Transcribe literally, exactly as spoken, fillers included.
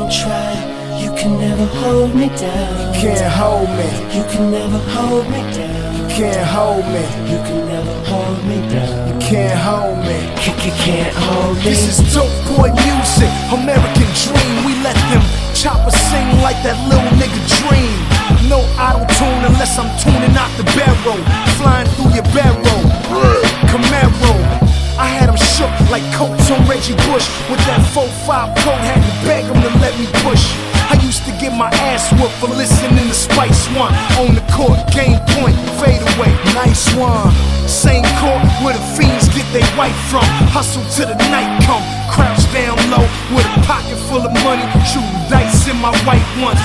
try, you can never hold me down. You can't hold me. You can never hold me down. You can't hold me. You can never hold me down. You can't hold me. You, you can't hold me. This is dope boy music, American dream. We let them choppers sing like that little nigga dream. No auto-tune unless I'm tuning out the barrel. Flying through your barrel, Camaro. I had him shook like coats on Reggie Bush. With that four five coat, had to beg him to let me push. I used to get my ass whooped for listening to Spice One. On the court, game point, fade away, nice one. Same court where the fiends get their wife from. Hustle till the night come, crouch down low with a pocket full of money, shooting dice in my white ones.